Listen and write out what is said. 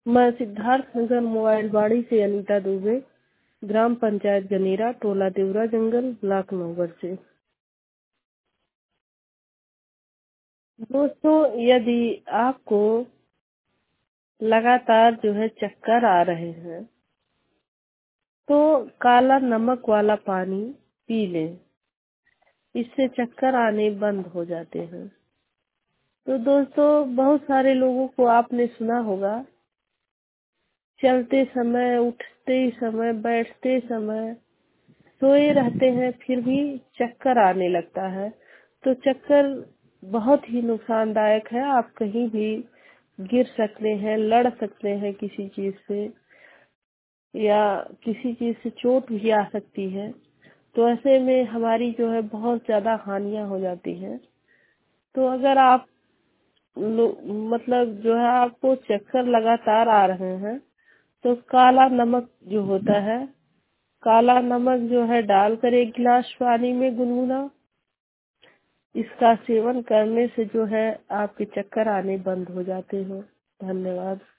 मैं सिद्धार्थ नगर मोबाइल बाड़ी से अनीता दुबे, ग्राम पंचायत गनेरा, टोला देवरा जंगल, ब्लॉक नौगढ़ से। दोस्तों, यदि आपको लगातार चक्कर आ रहे हैं तो काला नमक वाला पानी पी लें। इससे चक्कर आने बंद हो जाते हैं। तो दोस्तों, बहुत सारे लोगों को आपने सुना होगा, चलते समय, उठते समय, बैठते समय सोए रहते हैं फिर भी चक्कर आने लगता है। तो चक्कर बहुत ही नुकसानदायक है। आप कहीं भी गिर सकते हैं, लड़ सकते हैं किसी चीज से, या किसी चीज से चोट भी आ सकती है। तो ऐसे में हमारी बहुत ज्यादा हानियां हो जाती हैं। तो अगर आप आपको चक्कर लगातार आ रहे हैं तो काला नमक जो होता है, काला नमक डालकर एक गिलास पानी में गुनगुना, इसका सेवन करने से आपके चक्कर आने बंद हो जाते हैं। धन्यवाद।